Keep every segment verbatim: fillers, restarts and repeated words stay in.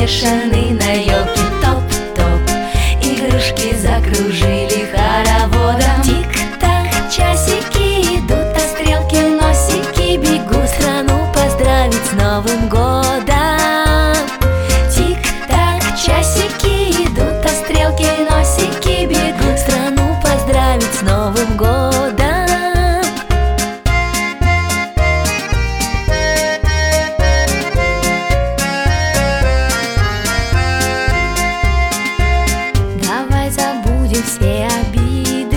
развешаны на елке. Топ-топ, игрушки закружили хороводом. Тик-так, часики идут, а стрелки носики бегут страну поздравить с Новым годом. Тик-так, часики идут, а стрелки носики бегут страну поздравить с Новым годом. Забудем все обиды,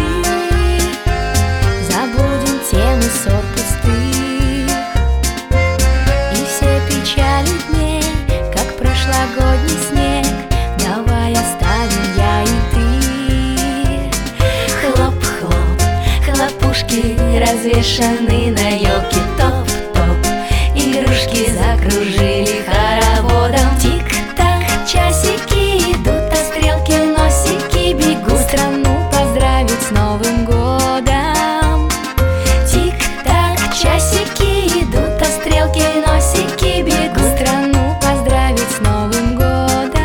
забудем темы ссор пустых и все печали дней, как прошлогодний снег. Давай оставим я и ты. Хлоп-хлоп, хлопушки развешаны на елке. Топ-топ, игрушки закружили хороводом. Тик-так, часики идут, а стрелки носики бегут страну поздравить с Новым годом. Тик-так, часики идут, а стрелки носики бегут страну поздравить с Новым годом.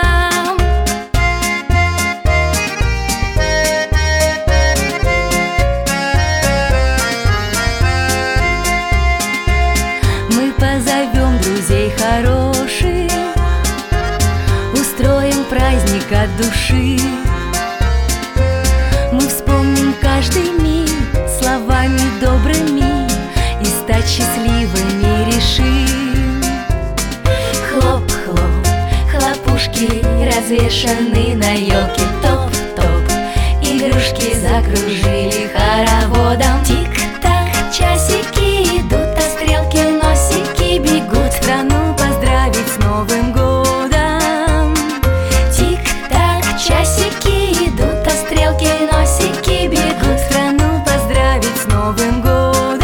Мы позовем друзей хороших, устроим праздник от души. Мы вспомним каждый миг словами добрыми и стать счастливыми решим. Хлоп-хлоп, хлопушки развешаны на елке. Топ-топ, игрушки закружили хороводом. Тик-так, часики идут, а стрелки носики бегут страну поздравить с Новым годом. Тик-так, часики идут, а стрелки носики бегут страну поздравить с Новым годом.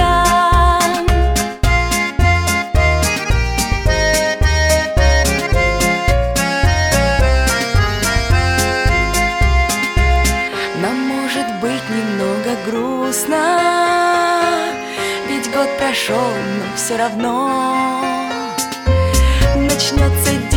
Нам может быть немного грустно, ведь год прошел, но все равно начнется день.